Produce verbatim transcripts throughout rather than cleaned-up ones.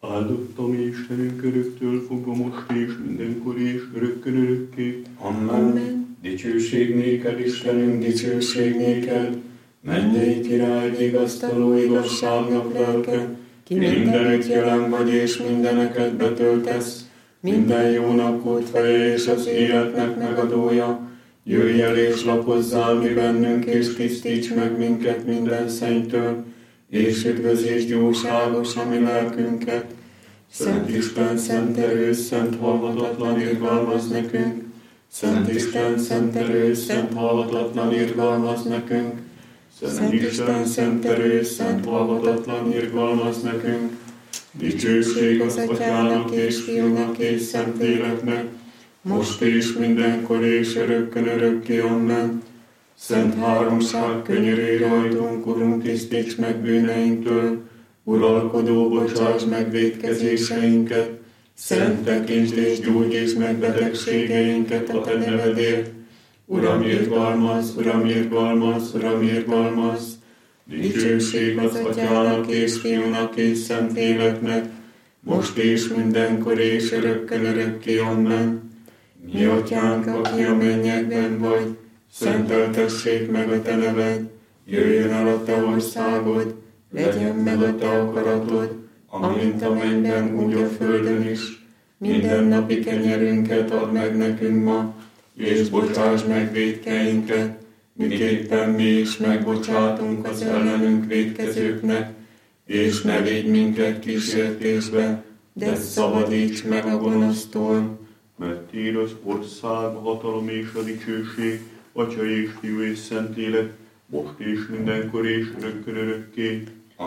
Áldott mi Istenünk öröktől fogva most és mindenkor és örökkön örökké. Amen. Amen. Dicsőség néked, Istenünk, dicsőség néked, mennyei király, vigasztaló igazságnak lelke, ki mindenütt jelen vagy és mindeneket betöltesz, minden jónak útfeje és az életnek megadója, jöjj el és lapozzál mi bennünk, és tisztíts meg minket minden szennytől, és üdvözítsd jóságos a mi lelkünket. Szent Isten, szent erős, szent halhatatlan irgalmaz nekünk. Szent Isten, szent erős, szent halhatatlan irgalmaz nekünk. Szent Isten, szent erős, szent halhatatlan irgalmaz nekünk. Dicsőség az Atyának és Fiúnak és Szentléleknek, most és mindenkor és örökkön örökké. Amen. Szent háromság, könyörülj rajtunk, Urunk, tisztíts meg bűneinktől, uralkodó, bocsáss meg vétkezéseinket, szent tekintsd és gyógyítsd meg betegségeinket a te nevedért. Uram, irgalmaz, Uram, irgalmaz, Uram, irgalmaz. Dicsőség az Atyának és Fiúnak és Szentléleknek, most és mindenkor és örökkön örökké. Amen. Mi Atyánk, aki a mennyekben vagy, szenteltessék meg a te neved, jöjjön el a te országod, legyen meg a te akaratod, amint a mennyben, úgy a földön is. Minden napi kenyerünket add meg nekünk ma, és bocsáss meg vétkeinket, miképpen mi is megbocsátunk az ellenünk vétkezőknek, és ne védj minket kísértésbe, de szabadíts meg a gonosztól. Mert tiéd az ország, a hatalom és a dicsőség, Atya és Fiú és Szentlélek, most és mindenkor és örökkön örökké.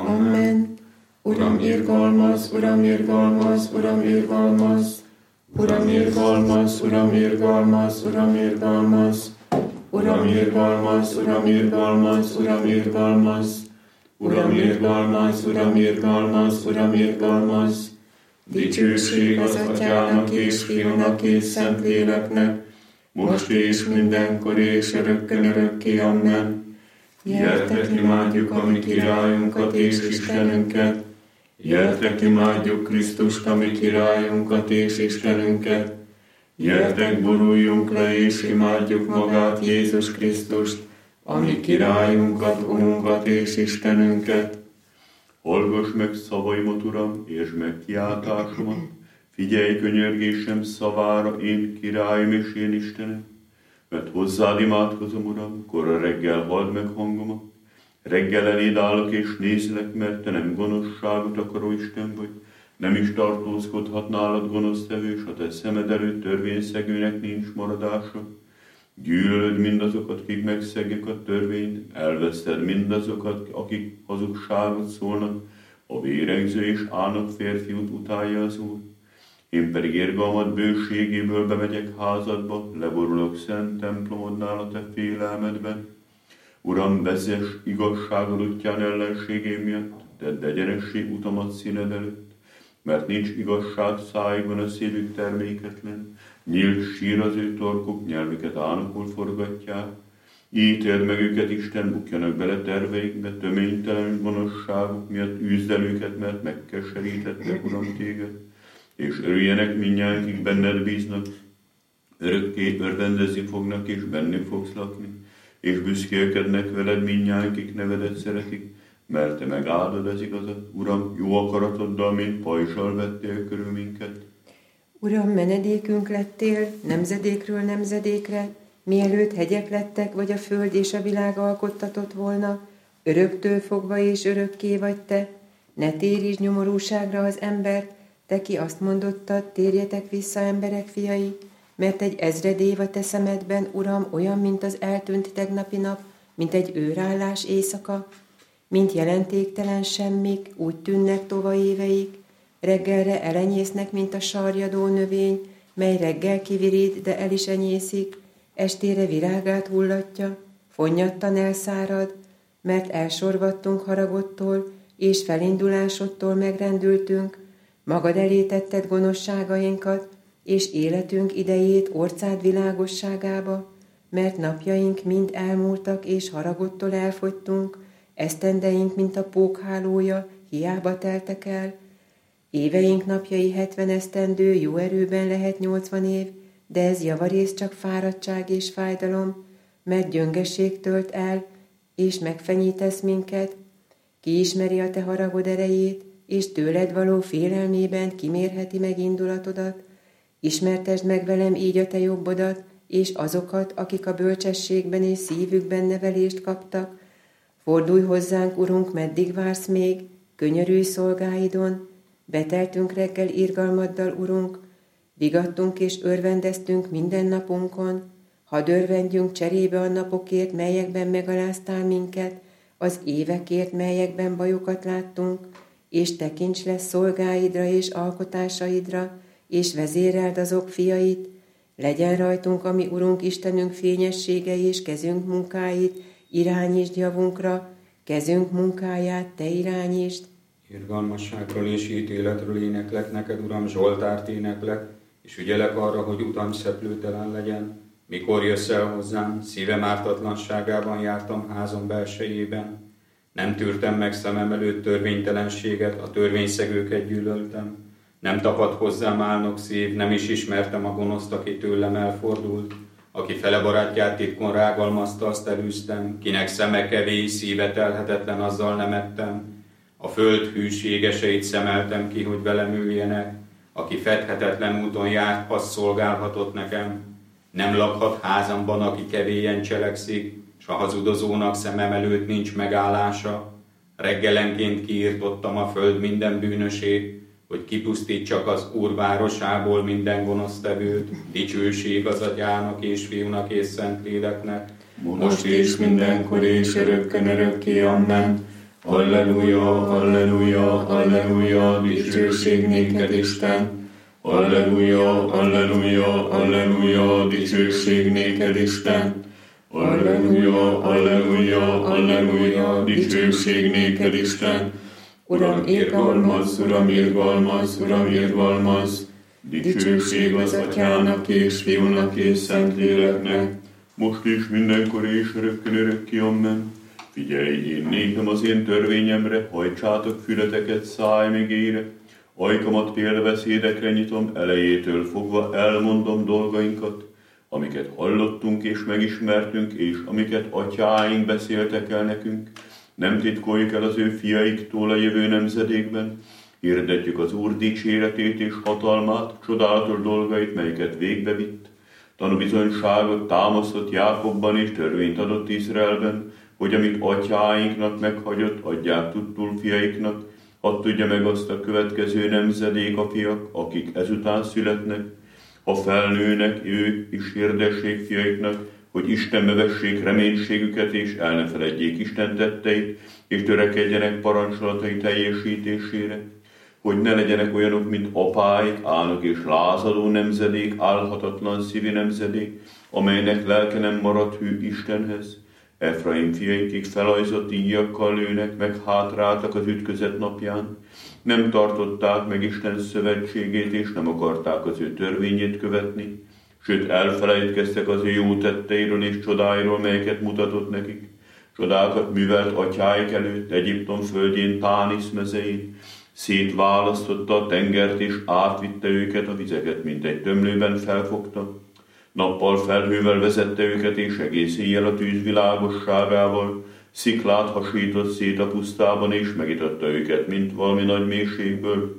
Amen. Uram, irgalmaz, Uram, irgalmaz, Uram, irgalmaz. Uram, irgalmaz, Uram, irgalmaz, Uram, irgalmaz. Uram, irgalmaz, Uram, irgalmaz, Uram, irgalmaz. Uram, irgalmaz, Uram, irgalmaz, Uram, irgalmaz. Dicsőség az Atyának és Fiúnak és Szentléleknek, most és mindenkor és örökkön örökké. Amen. Gyertek, imádjuk a mi királyunkat és Istenünket. Gyertek, imádjuk Krisztust, a mi királyunkat és Istenünket. Gyertek, boruljunk le és imádjuk magát, Jézus Krisztust, a mi királyunkat, Urunkat és Istenünket. Hallgass meg szavaimat, Uram, és meg kiáltásomat, figyelj könyörgésem szavára, én királyom és én Istenem, mert hozzád imádkozom, Uram, korra reggel halld meg hangomat. Reggel eléd állok és nézlek, mert te nem gonoszságot akaró Isten vagy, nem is tartózkodhat nálad gonosztevő, s a te szemed előtt törvényszegőnek nincs maradása. Gyűlölöd mindazokat, akik megszegik a törvényt, elveszted mindazokat, akik hazugságot szólnak, a véregző és álnok férfiút utálja az Úr. Én pedig irgalmad bőségéből bemegyek házadba, leborulok szent templomodnál a te félelmedben. Uram, vezess igazságod útján ellenségém miatt, tedd egyenessé utamat színed előtt, mert nincs igazság szájban, a szívük terméketlen, nyílt sír az ő torkuk, nyelvüket álnokul forgatják. Ítéld meg őket, Isten, bukjanak bele terveikbe, töménytelen gonoszságuk miatt űzd el őket, mert megkeserítettek, Uram, téged, és örüljenek mindnyájan, akik benned bíznak, örökké örvendezni fognak, és bennük fogsz lakni, és büszkélkednek veled mindnyájan, akik nevedet szeretik, mert te megáldod az igazat, Uram, jó akaratoddal, mint pajzsal vettél körül minket. Uram, menedékünk lettél nemzedékről nemzedékre, mielőtt hegyek lettek, vagy a föld és a világ alkottatott volna, öröktől fogva és örökké vagy te, ne térítsd nyomorúságra az embert, te ki azt mondottad, térjetek vissza, emberek fiai, mert egy ezred év a te szemedben, Uram, olyan, mint az eltűnt tegnapi nap, mint egy őrállás éjszaka, mint jelentéktelen semmik, úgy tűnnek tova éveik, reggelre elenyésznek, mint a sarjadó növény, mely reggel kivirít, de el is enyészik, estére virágát hullatja, fonnyattan elszárad, mert elsorvadtunk haragodtól, és felindulásodtól megrendültünk, magad elé tetted gonoszságainkat, és életünk idejét orcád világosságába, mert napjaink mind elmúltak, és haragodtól elfogytunk, esztendeink, mint a pókhálója, hiába teltek el, Éveink napjai hetven esztendő, jó erőben lehet nyolcvan év, de ez javarészt csak fáradtság és fájdalom, mert gyöngesség tölt el, és megfenyítesz minket. Ki ismeri a te haragod erejét, és tőled való félelmében kimérheti meg indulatodat? Ismertesd meg velem így a te jobbodat, és azokat, akik a bölcsességben és szívükben nevelést kaptak. Fordulj hozzánk, Urunk, meddig vársz még, könyörülj szolgáidon. Beteltünk reggel irgalmaddal, Urunk, vigadtunk és örvendeztünk minden napunkon. Hadd örvendjünk cserébe a napokért, melyekben megaláztál minket, az évekért, melyekben bajokat láttunk, és tekints le szolgáidra és alkotásaidra, és vezéreld azok fiait. Legyen rajtunk, ami Urunk Istenünk fényessége és kezünk munkáit, irányítsd javunkra, kezünk munkáját te irányítsd. Irgalmasságról és ítéletről éneklek neked, Uram, Zsoltárt éneklek, és ügyelek arra, hogy utam szeplőtelen legyen. Mikor jössz el hozzám, szívem ártatlanságában jártam házam belsejében. Nem tűrtem meg szemem előtt törvénytelenséget, a törvényszegőket gyűlöltem. Nem tapadt hozzám álnok szív, nem is ismertem a gonoszt, aki tőlem elfordult. Aki fele barátját titkon rágalmazta, azt elűztem, kinek szeme kevés, szíve telhetetlen, azzal nem ettem. A föld hűségeseit szemeltem ki, hogy velem üljenek. Aki fedhetetlen úton járt, az szolgálhatott nekem. Nem lakhat házamban, aki kevélyen cselekszik, s a hazudozónak szemem előtt nincs megállása. Reggelenként kiirtottam a föld minden bűnösét, hogy kipusztítsak az Úr városából minden gonosztevőt. Dicsőség az Atyának és Fiúnak és Szentléleknek, most és mindenkor és örökkön örökké, amen. Alleluja, alleluja, alleluja, dicsőség néked, Isten. Alleluja, alleluja, alleluja, dicsőség néked, Isten. Alleluja, alleluja, alleluja, dicsőség néked, Isten. Uram, irgalmaz, Uram, irgalmaz, Uram, irgalmaz. Dicsőség az Atyának és Fiúnak és Szentléleknek, most és mindenkor és örökkön örökké, amen. Figyelj, én nékem az én törvényemre, hajtsátok fületeket szájmigére, ajkamat félbeszédekre nyitom, elejétől fogva elmondom dolgainkat, amiket hallottunk és megismertünk, és amiket atyáink beszéltek el nekünk. Nem titkoljuk el az ő fiaiktól a jövő nemzedékben, hirdetjük az Úr dicséretét és hatalmát, csodálatos dolgait, melyeket végbevitt. Tanúbizonyságot támasztott Jákobban és törvényt adott Izraelben, hogy amit atyáinknak meghagyott, adják tudtul fiaiknak, hadd tudja meg azt a következő nemzedék a fiak, akik ezután születnek. Ha felnőnek, ők is hirdessék fiaiknak, hogy Istenbe vessék reménységüket, és el ne feledjék Isten tetteit, és törekedjenek parancsolatai teljesítésére, hogy ne legyenek olyanok, mint apáik, álnok és lázadó nemzedék, álhatatlan szívi nemzedék, amelynek lelke nem maradt hű Istenhez. Efraim fiaikig felajzott íjakkal lőnek, meg hátráltak az ütközet napján. Nem tartották meg Isten szövetségét, és nem akarták az ő törvényét követni, sőt elfelejtkeztek az ő jó tetteiről és csodáiról, melyeket mutatott nekik. Csodákat művelt atyáik előtt, Egyiptom földjén, Tánisz mezején. Szétválasztotta a tengert, és átvitte őket, a vizeket, mint egy tömlőben felfogta. Nappal felhővel vezette őket, és egész éjjel a tűz világosságával. Sziklát hasított szét a pusztában, és megitatta őket, mint valami nagy mélységből.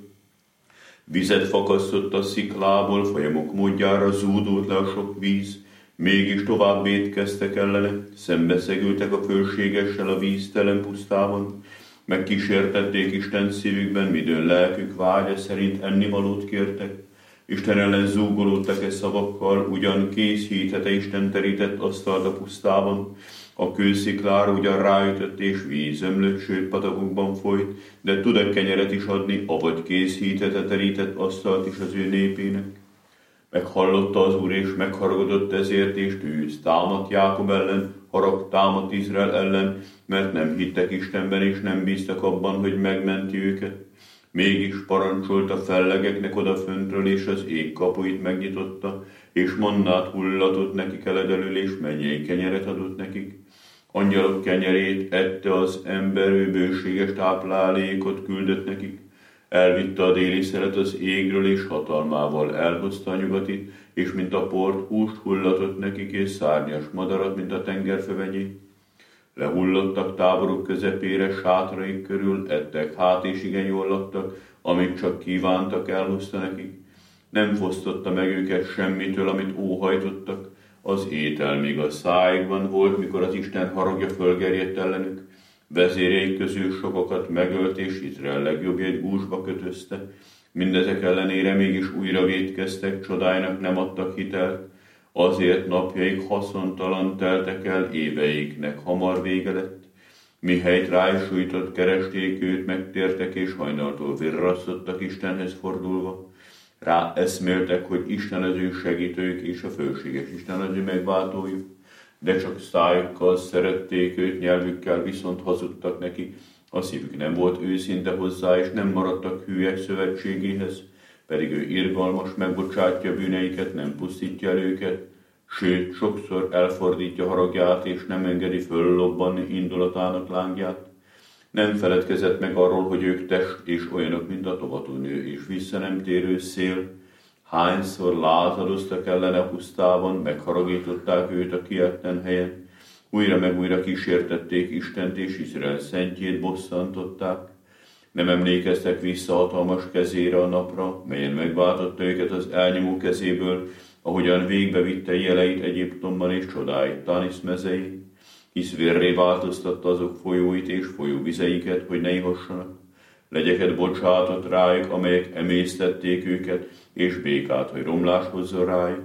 Vizet fakasztott a sziklából, folyamok módjára zúdult le a sok víz. Mégis tovább vétkeztek ellene, szembeszegültek a fölségessel a víztelen pusztában. Megkísértették Isten szívükben, midőn lelkük vágya szerint ennivalót kértek. Isten ellen zúgolódtak-e szavakkal, ugyan készítette Isten terített asztalt a pusztában. A kősziklára ugyan ráütött és víz ömlött, sőt patakokban folyt, de tud-e kenyeret is adni, avagy készítette terített asztalt is az ő népének. Meghallotta az Úr és megharagudott ezért, és tűz támadt Jákob ellen, harag támadt Izrael ellen, mert nem hittek Istenben és nem bíztak abban, hogy megmenti őket. Mégis parancsolt a fellegeknek odaföntről, és az ég kapuit megnyitotta, és mannát hullatott nekik eledelül, és mennyei kenyeret adott nekik. Angyalok kenyerét ette az ember, ő bőséges táplálékot küldött nekik. Elvitte a déli szelet az égről, és hatalmával elhozta a nyugatit, és mint a port húst hullatott nekik, és szárnyas madarat, mint a tengerfövenyé. Lehullottak táboruk közepére, sátraik körül, ettek hát és igen jól laktak, amit csak kívántak, elhozta nekik. Nem fosztotta meg őket semmitől, amit óhajtottak. Az étel még a szájukban volt, mikor az Isten haragja fölgerjedt ellenük. Vezéreik közül sokakat megölt, és Izrael legjobbjait gúzsba kötözte. Mindezek ellenére mégis újra vétkeztek, csodáinak nem adtak hitelt. Azért napjaik haszontalan teltek el, éveiknek hamar vége lett. Mihelyt rájsújtott, keresték őt, megtértek, és hajnaltól virrasztottak Istenhez fordulva. Rá eszméltek, hogy Isten az ő segítőjük, és a fölséges Isten az ő megváltójuk. De csak szájukkal szerették őt, nyelvükkel viszont hazudtak neki. A szívük nem volt őszinte hozzá, és nem maradtak hűek szövetségéhez, pedig ő irgalmas, megbocsátja bűneiket, nem pusztítja el őket, sőt, sokszor elfordítja haragját, és nem engedi föllobbanni indulatának lángját. Nem feledkezett meg arról, hogy ők test és olyanok, mint a tovatónő, és vissza nem térő szél. Hányszor lázadoztak ellene a pusztában, megharagították őt a kietlen helyen, újra meg újra kísértették Istent, és Izrael szentjét bosszantották. Nem emlékeztek vissza hatalmas kezére a napra, melyen megváltotta őket az elnyomó kezéből, ahogyan végbe vitte jeleit Egyiptomban és csodáit Tánisz mezei, hisz vérré változtatta azok folyóit és folyóvizeiket, hogy ne ihassanak. Legyeket bocsátott rájuk, amelyek emésztették őket, és békát, hogy romlás hozzon rájuk.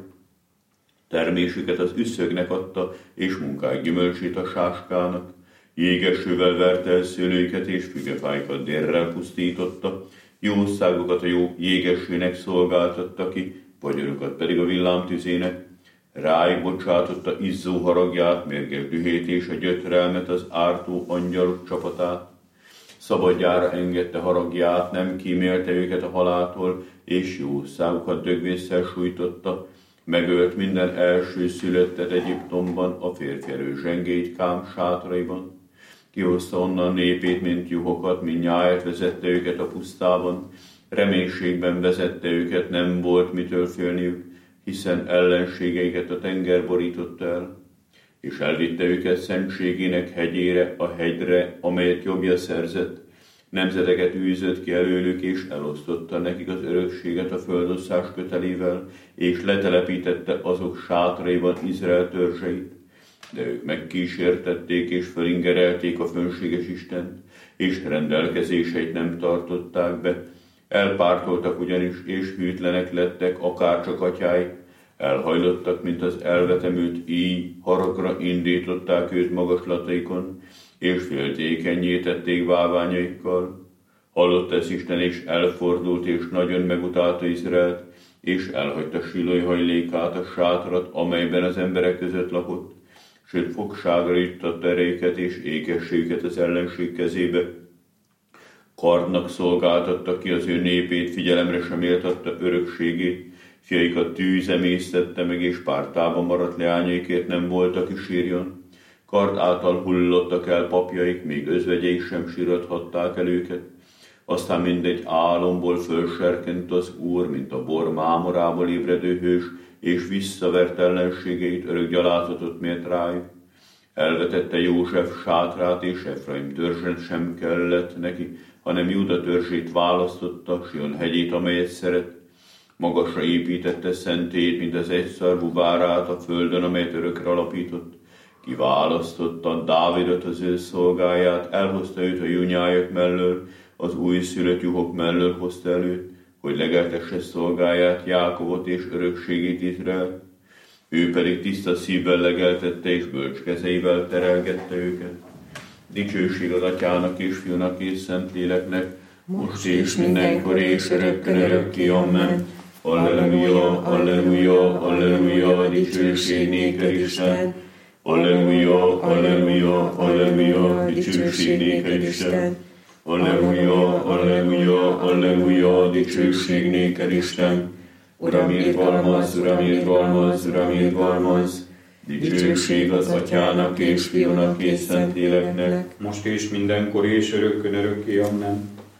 Termésüket az üszögnek adta, és munkáik gyümölcsét a sáskának. Jégesővel verte el szőlőiket, és fügefáikat délrel pusztította. Jószágokat a jó jégesőnek szolgáltatta ki, vagyonukat pedig a villámtüzének. Rájuk bocsátotta izzó haragját, mérges dühét és a gyötrelmet, az ártó angyalok csapatát. Szabadjára engedte haragját, nem kímélte őket a haláltól, és jószágukat dögvésszel sújtotta. Megölt minden első szülöttet Egyiptomban, a férfi erő zsengéit Kám sátraiban. Kihozta onnan népét, mint juhokat, mint nyáját vezette őket a pusztában. Reménységben vezette őket, nem volt mitől félniük, hiszen ellenségeiket a tenger borította el. És elvitte őket szentségének hegyére, a hegyre, amelyet jobbja szerzett. Nemzeteket űzött ki előlük, és elosztotta nekik az örökséget a földoszás kötelével, és letelepítette azok sátraiban Izrael törzseit. De ők megkísértették és felingerelték a fönséges Istent, és rendelkezéseit nem tartották be. Elpártoltak ugyanis, és hűtlenek lettek, akárcsak atyáik. Elhajlottak, mint az elvetemült íj, haragra indították őt magaslataikon, és féltékennyé tették bálványaikkal. Hallott ezt Isten, és elfordult, és nagyon megutálta Izraelt, és elhagyta Silói hajlékát, a sátrat, amelyben az emberek között lakott, sőt fogságra juttatta erejüket és ékességüket az ellenség kezébe. Kardnak szolgáltatta ki az ő népét, figyelemre sem méltatta örökségét, fiaikat tűz emésztette meg, és pártában maradt leányaikért nem volt, aki sírjon. Kard által hullottak el papjaik, még özvegyeik sem sírathatták el őket. Aztán mindegy álomból fölserkent az Úr, mint a bor mámorából ébredő hős, és visszavert ellenségeit, örök gyalázatot mért rájuk. Elvetette József sátrát, és Efraim törzset sem kellett neki, hanem Júda törzsét választotta, Sion hegyét, amelyet szeret. Magasra építette szentét, mint az egyszarvú várát a földön, amelyet örökre alapított. Kiválasztotta Dávidot, az ő szolgáját, elhozta őt a junyájak mellől, az újszülött juhok mellől hozta előtt, hogy legeltesse szolgáját, Jákobot és örökségét Izrael. Ő pedig tiszta szívvel legeltette, és bölcs kezeivel terelgette őket. Dicsőség az Atyának és Fiúnak és Szentléleknek, most és mindenkor és örökkön örökké, amen. Alleluja, alleluja, alleluja, dicsőség néked Isten. Alleluja, alleluja, alleluja, dicsőség néked Isten. Alleluja, alleluja, alleluja, dicsőség néked Isten. Uram, irgalmaz, Uram, irgalmaz, Uram, irgalmaz. Dicsőség az Atyának és Fiúnak és Szentléleknek, most és mindenkor és örökkön örökké, amen.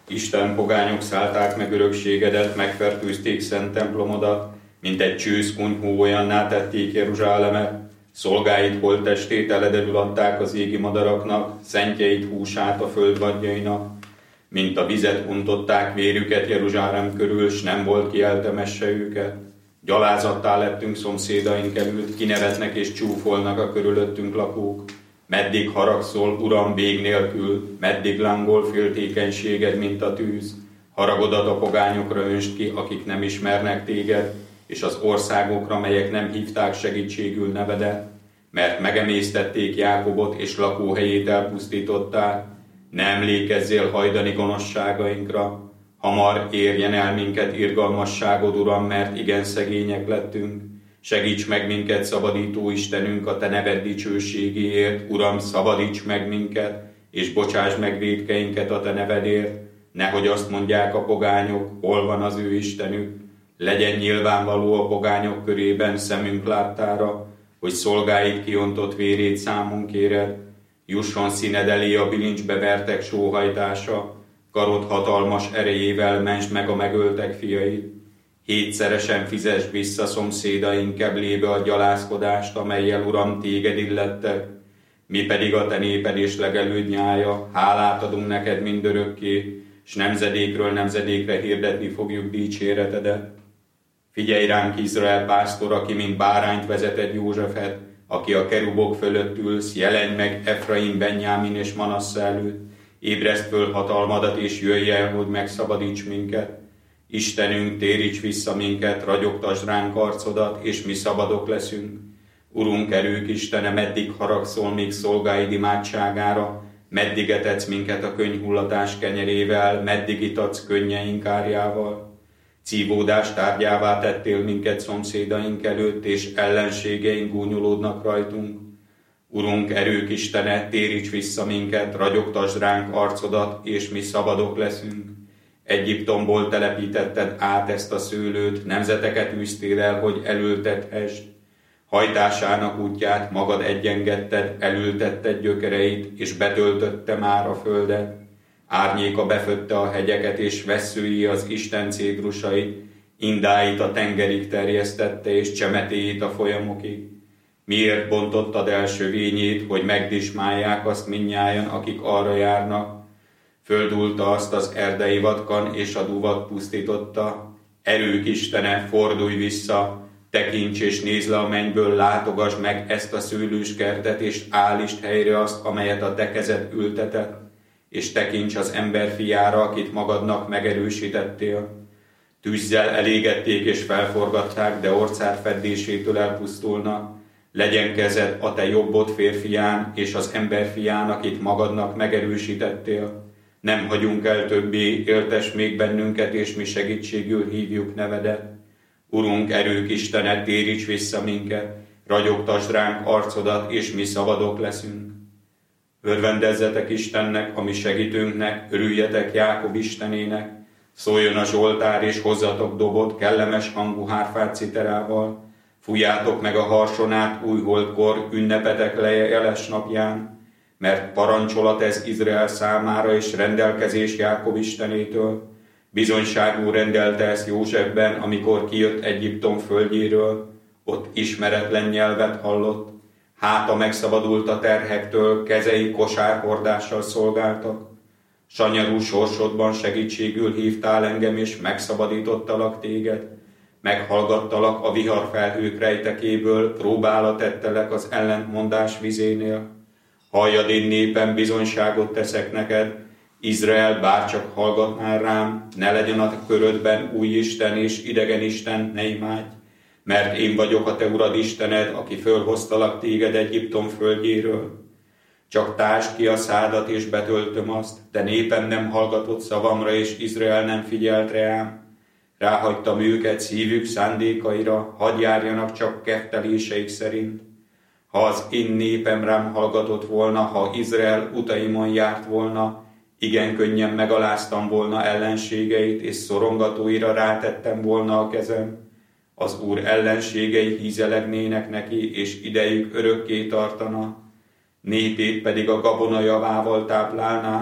Isten, pogányok szállták meg örökségedet, megfertőzték szent templomodat, mint egy csősz kunyhó olyanná tették Jeruzsálemet. Szolgáid holttestét elededül adták az égi madaraknak, szentjeid húsát a föld vadjainak. Mint a vizet untották vérüket Jeruzsálem körül, s nem volt ki eltemesse őket. Gyalázattá lettünk szomszédaink előtt, kinevetnek és csúfolnak a körülöttünk lakók. Meddig haragszol, Uram, vég nélkül, meddig lángol féltékenységed, mint a tűz. Haragodat a pogányokra öntsd ki, akik nem ismernek téged, és az országokra, melyek nem hívták segítségül nevedet, mert megemésztették Jákobot, és lakóhelyét elpusztították. Ne emlékezzél hajdani gonoszságainkra, hamar érjen el minket irgalmasságod, Uram, mert igen szegények lettünk. Segíts meg minket, szabadító Istenünk, a te neved dicsőségéért. Uram, szabadíts meg minket, és bocsáss meg vétkeinket a te nevedért. Nehogy azt mondják a pogányok, hol van az ő Istenük. Legyen nyilvánvaló a pogányok körében szemünk láttára, hogy szolgáid kiontott vérét számon kéred. Jusson színed elé a bilincsbe vertek sóhajtása, karod hatalmas erejével mentsd meg a megöltek fiait. Hétszeresen fizesd vissza szomszédaink keblébe a gyalázkodást, amellyel, Uram, téged illettek. Mi pedig a te néped és legelőd nyája, hálát adunk neked mindörökké, s nemzedékről nemzedékre hirdetni fogjuk dicséretedet. Figyelj ránk, Izrael pásztor, aki mint bárányt vezetett Józsefet, aki a kerubok fölött ülsz, jelenj meg Efraim, Benjámin és Manassza előtt, ébreszd föl hatalmadat és jöjj el, hogy megszabadíts minket. Istenünk, téríts vissza minket, ragyogtasd ránk arcodat, és mi szabadok leszünk. Urunk, erők Istene, meddig haragszol még szolgáid imádságára, meddig etetsz minket a könnyhullatás kenyerével, meddig itatsz könnyeink árjával. Szívódás tárgyává tettél minket szomszédaink előtt, és ellenségeink gúnyolódnak rajtunk. Urunk, erők Istene, téríts vissza minket, ragyogtasd ránk arcodat, és mi szabadok leszünk. Egyiptomból telepítetted át ezt a szőlőt, nemzeteket űztél el, hogy elültethesd. Hajtásának útját magad egyengedted, elültetted gyökereit, és betöltötte már a földet. Árnyéka befötte a hegyeket, és vesszői az Isten cédrusait, indáit a tengerig terjesztette, és csemetéit a folyamokig. Miért bontottad el sövényét, hogy megdismálják azt mindnyájan, akik arra járnak? Földulta azt az erdei vadkan, és a duvat pusztította. Erők Istene, fordulj vissza, tekints és nézd le a mennyből, látogasd meg ezt a szőlős kertet, és állítsd helyre azt, amelyet a te kezed ültetett, és tekints az ember fiára, akit magadnak megerősítettél. Tűzzel elégették és felforgatták, de orcád feddésétől elpusztulnak. Legyen kezed a te jobbod férfián, és az ember fián, akit magadnak megerősítettél. Nem hagyunk el többé, éltess még bennünket, és mi segítségül hívjuk nevedet. Urunk, erők Istene, téríts vissza minket, ragyogtasd ránk arcodat, és mi szabadok leszünk. Örvendezzetek Istennek, a mi segítőnknek, örüljetek Jákob Istenének, szóljon a zsoltár, és hozzatok dobot kellemes hangú hárfát citerával, fújjátok meg a harsonát újholdkor, ünnepetek le jeles napján, mert parancsolat ez Izrael számára, és rendelkezés Jákob Istenétől. Bizonyságú rendelte ezt Józsefben, amikor kijött Egyiptom földjéről, ott ismeretlen nyelvet hallott, háta megszabadult a terhektől, kezei kosárhordással szolgáltak. Sanyarú sorsodban segítségül hívtál engem, és megszabadítottalak téged. Meghallgattalak a viharfelhők rejtekéből, próbára tettelek az ellentmondás vizénél. Halljad, én népem, bizonyságot teszek neked, Izrael, bárcsak hallgatnál rám, ne legyen a körödben új Isten és idegen Isten, ne imádj, mert én vagyok a te urad Istened, aki fölhoztalak téged Egyiptom földjéről. Csak tásd ki a szádat, és betöltöm azt, te népem nem hallgatott szavamra, és Izrael nem figyelt rám. Ráhagytam őket szívük szándékaira, hadd járjanak csak ketteléseik szerint. Ha az én népem rám hallgatott volna, ha Izrael utaimon járt volna, igen könnyen megaláztam volna ellenségeit, és szorongatóira rátettem volna a kezem. Az Úr ellenségei hízelegnének neki, és idejük örökké tartana. Népét pedig a gabona javával táplálná,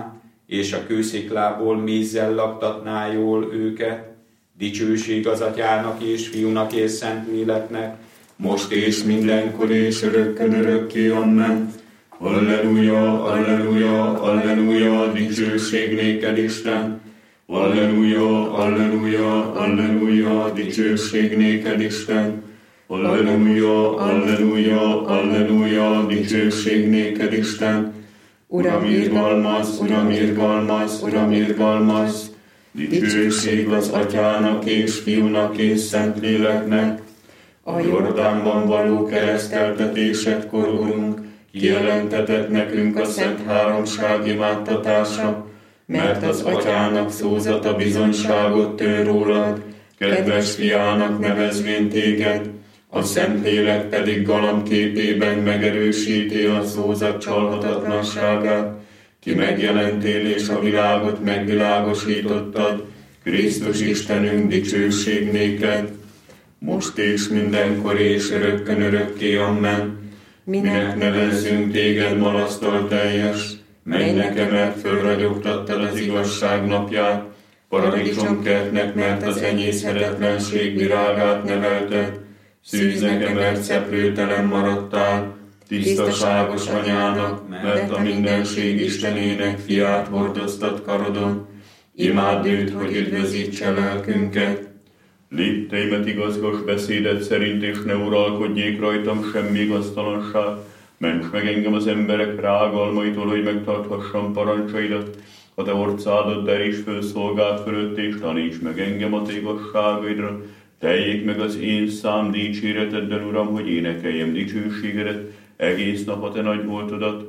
és a kősziklából mézzel laktatná jól őket. Dicsőség az Atyának és Fiúnak és Szentléleknek, most és mindenkor és örökkön örökké, amen. Alleluja, alleluja, alleluja, dicsőség néked Isten. Alleluja, alleluja, alleluja, dicsőség néked Isten. Alleluja, alleluja, alleluja, dicsőség néked Isten. Uram, irgalmaz, Uram, irgalmaz, Uram, irgalmaz, dicsőség az Atyának és Fiúnak és Szentléleknek. A Jordánban való kereszteltetésedkor, Urunk, kijelentetett nekünk a Szent Háromság imádtatása, mert az Atyának szózata bizonyságot tör rólad, kedves Fiának nevezvén téged, a Szentlélek pedig galambképében megerősíti a szózat csalhatatlanságát, ki megjelentél és a világot megvilágosítottad, Krisztus Istenünk, dicsőség néked, most és mindenkor és örökkön örökké, amen. Minek nevezzünk téged malasztal teljes, mennynek emelt fölragyogtattad az igazság napját, paradicsomkertnek, mert az enyészhetetlenség virágát nevelted, szűznek emelt szeplőtelen maradtál, tisztaságos anyának, mert a mindenség Istenének fiát hordoztat karodon. Imádd őt, hogy üdvözítse lelkünket. Lépteimet igazgass beszédet szerint, és ne uralkodjék rajtam semmi igaztalanság. Ments meg engem az emberek rágalmaitól, hogy megtarthassam parancsaidat. A te orcádat deríts föl szolgád fölött, és taníts meg engem a te igazságaidra. Teljék meg az én szám dicséreteddel, Uram, hogy énekeljem dicsőségedet, egész nap a te nagy voltodat.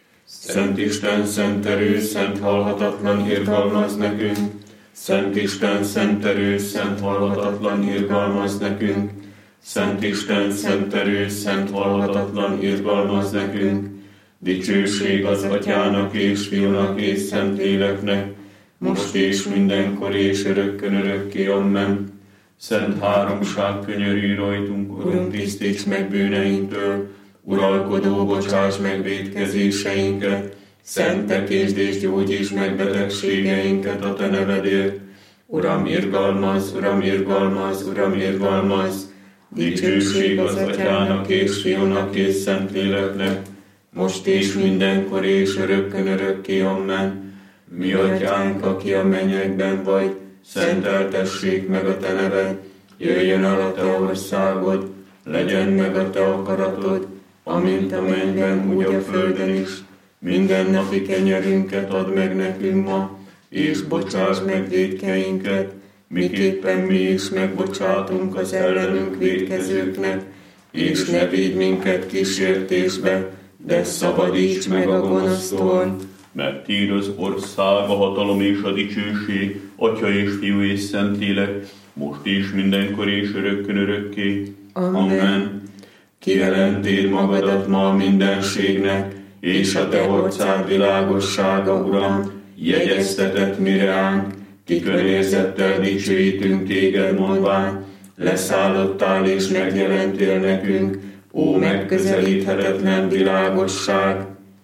Szent Isten, szent erő, szent halhatatlan irgalmaz nekünk. Szent Isten, szent erő, szent halhatatlan irgalmaz nekünk. Szent Isten, szent erő, szent halhatatlan irgalmaz nekünk. Dicsőség az Atyának és Fiúnak és Szentléleknek, most és mindenkor és örökkön örökké, amen. Szent Háromság, könyörülj rajtunk, Urunk, tisztíts meg bűneinktől, uralkodó, bocsáss meg vétkezéseinket, szentekésd és gyógyíts meg betegségeinket a te nevedért. Uram, irgalmaz, Uram, irgalmaz, Uram, irgalmaz, dicsőség az Atyának és Fiúnak és Szentléleknek, most és mindenkor és örökkön örökké, amen. Mi Atyánk, aki a mennyekben vagy, szenteltessék meg a te neved, jöjjön el a te országod, legyen meg a te akaratod, amint a mennyben, úgy a földön is. Minden napi kenyerünket add meg nekünk ma, és bocsáss meg vétkeinket, miképpen mi is megbocsátunk az ellenünk vétkezőknek, és ne védj minket kísértésbe, de szabadíts meg a gonosztól. Mert tiéd az ország, a hatalom és a dicsőség, Atya és Fiú és Szentlélek, most és mindenkor és örökkön örökké. Amen. Amen. Kijelentéd magadat ma a mindenségnek, és a te orcád világossága, Uram, jegyeztetett mi reánk, kikönérzettel dicsőítünk téged mondván, leszállottál és megjelentél nekünk, ó megközelíthetetlen világosság.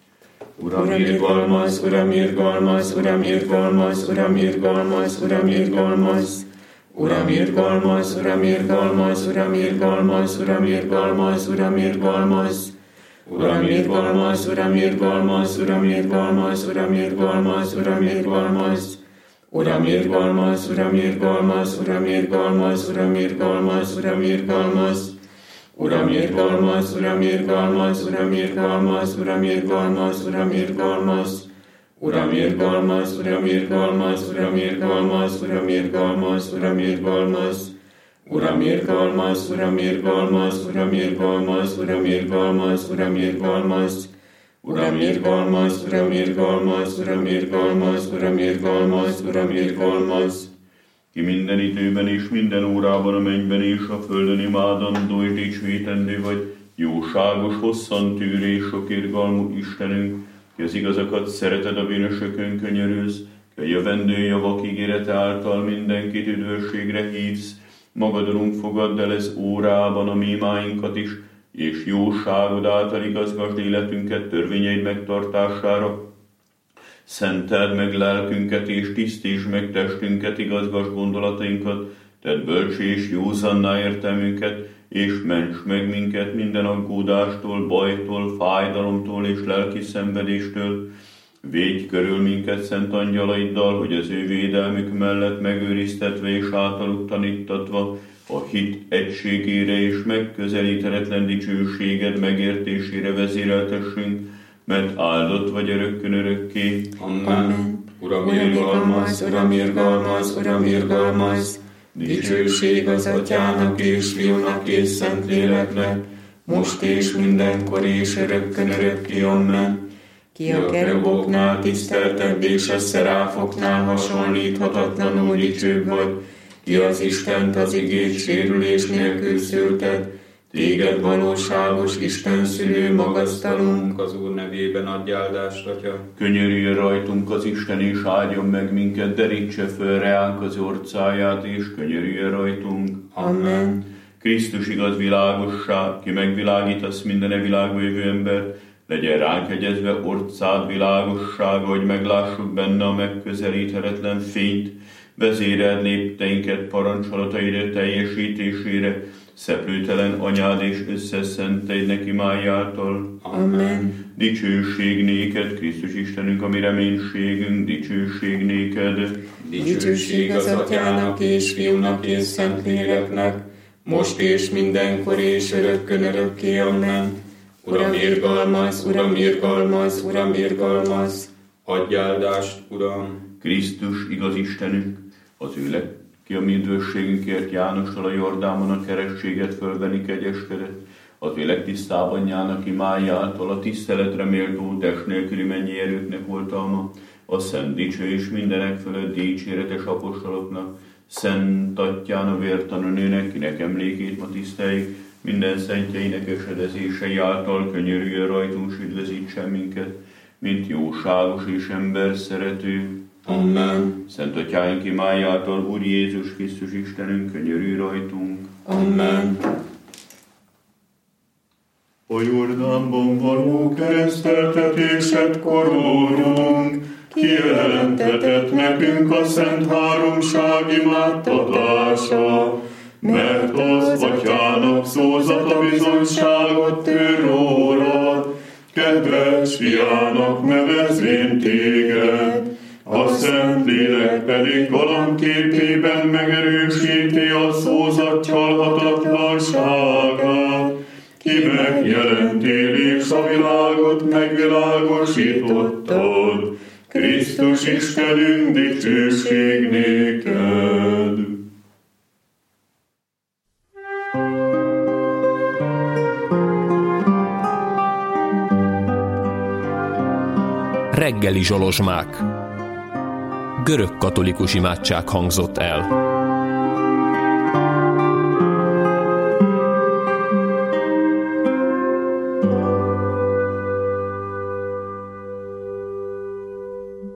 Uram, irgalmaz, Uram, irgalmaz, Uram, irgalmaz, Uram, irgalmaz, Uram, irgalmaz. Uram, irgalmaz, Uram, irgalmaz, Uram, irgalmaz, Uram, irgalmaz, Uram, irgalmaz. Uram, irgalmaz, Uram, irgalmaz, Uram, irgalmaz, Uram, irgalmaz, Uram, irgalmaz. Uram, irgalmaz, Uram, irgalmaz, Uram, irgalmaz, Uram, irgalmaz, Uram, irgalmaz. Uram, irgalmaz, Uram, irgalmaz, Uram, irgalmaz, Uram, irgalmaz, Uram, irgalmaz. Uram, irgalmaz, Uram, irgalmaz, Uram, irgalmaz, Uram, irgalmaz, Uram, irgalmaz. Uram, irgalmaz, Uram, irgalmaz, Uram, irgalmaz, Uram, irgalmaz, Uram, irgalmaz. Uram, irgalmaz, Uram, irgalmaz, Uram, irgalmaz, Uram, irgalmaz, Uram, irgalmaz. Ki minden időben és minden órában a mennyben és a földön imádandó és dicsőítendő vagy, jóságos, hosszantűrő és sok irgalmú Istenünk, ki az igazakat szereted, a bűnösökön könyörülsz, ki a jövendő javak ígérete által mindenkit üdvösségre hívsz, magadon fogadd el ez órában a mi imáinkat is, és jóságod által igazgasd életünket törvényeid megtartására. Szenteld meg lelkünket, és tisztítsd meg testünket, igazgas gondolatainkat, tedd bölcsé és józanná értelmünket, és ments meg minket minden aggódástól, bajtól, fájdalomtól és lelki szenvedéstől. Védj körül minket szent angyalaiddal, hogy az ő védelmük mellett megőriztetve és általuk tanítatva a hit egységére és megközelíthetetlen dicsőséged megértésére vezéreltessünk, mert áldott vagy örökkön örökké. Amen. Uram, irgalmaz, Uram, irgalmaz, Uram, irgalmaz. Dicsőség az Atyának és Fiúnak és Szentléleknek, most és mindenkor és örökkön örökké. Amen. Ki a keruboknál tiszteltebb és a szeráfoknál hasonlíthatatlanul dicsőbb vagy, ki az Istent az igét sérülés nélkül szülted, téged valóságos Isten szülő magasztalunk, az Úr nevében adj áldást, Atya. Könyörüljön rajtunk az Isten, és áldjon meg minket, derítse föl reánk az orcáját, és könyörüljön rajtunk. Amen. Krisztus igaz világosság, ki megvilágítasz minden e világba jövő ember, legyen ránk hegyezve orcád világossága, hogy meglássuk benne a megközelíthetetlen fényt, vezéreld lépteinket parancsolataid teljesítésére, szeplőtelen anyád és összeszenteid imáj által. Amen. Dicsőség néked, Krisztus Istenünk, ami reménységünk, dicsőség néked. Dicsőség az Atyának és Fiúnak és Szentléleknek, most és mindenkor és örökkön örökké. Amen. Uram, irgalmaz, Uram, irgalmaz, Uram, irgalmaz. Adj áldást, Uram. Krisztus igaz Istenünk, az ő leg, ki a mi üdvösségünkért Jánossal a Jordánon a kerességet fölvenni kegyeskedett, az ő legtisztább anyjának imájától a tiszteletre méltó test nélküli mennyi erőknek oltalma, a szent dicső és mindenek fölött dicséretes apostoloknak, Szent Atyának vértanú nőnek, kinek emlékét ma tiszteljük, minden szentjeinek esedezései által könyörüljön rajtunk, s üdvözítsen minket, mint jóságos és ember szerető. Amen. Szent Atyáink imájától, Úr Jézus Krisztus Istenünk, könyörülj rajtunk. Amen. A Jordánban való kereszteltetéset korolunk, kijelentetett nekünk a Szent Háromság imádtatása, mert az Atyának szózata bizonyságot tör rólad, kedves fiának nevezvén téged, a Szentlélek pedig valamképében megerősíti a szózat csalhatatlanságát, ki megjelentél és a világot megvilágosítottad. Krisztus Istenünk, dicsőség néked! Reggeli zsolozsmák. Görög katolikus imádság hangzott el.